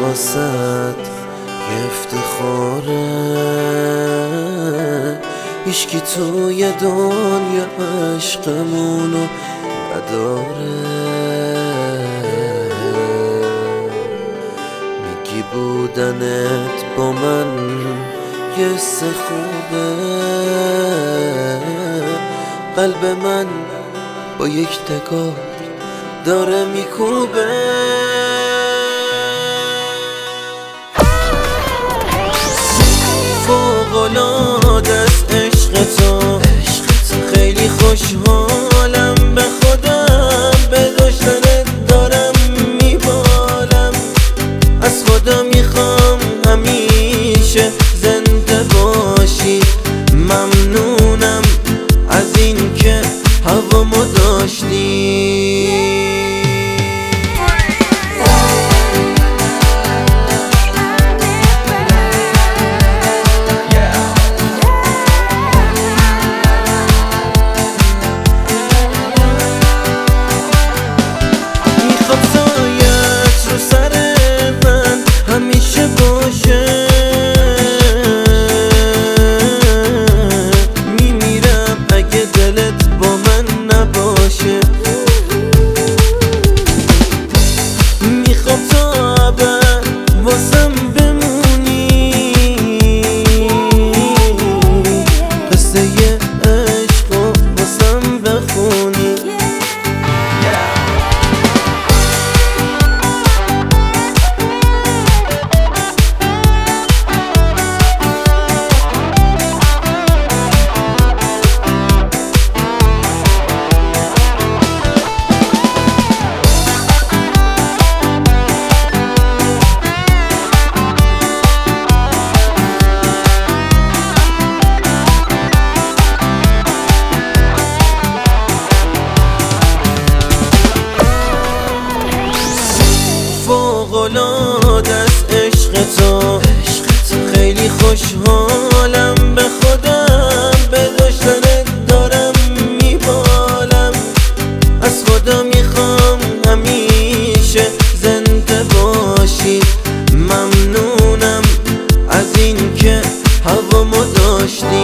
واسد یه افتخاره، هیچکی توی دنیا عشقمونو نداره. میگی بودنت با من یه حس خوبه، قلب من با یک نگاه داره میکوبه. فوق‌العاده است عشق تو، خیلی خوشحالم به خودم، به داشتنت دارم میبالم. از خدا میخوام همیشه زنده باشی، ممنونم از این که هوامو داشتی. فوق‌العاده است عشق تو، خیلی خوشحالم به خودم، به داشتنت دارم میبالم. از خدا میخوام همیشه زنده باشی، ممنونم از این که هوامو داشتی.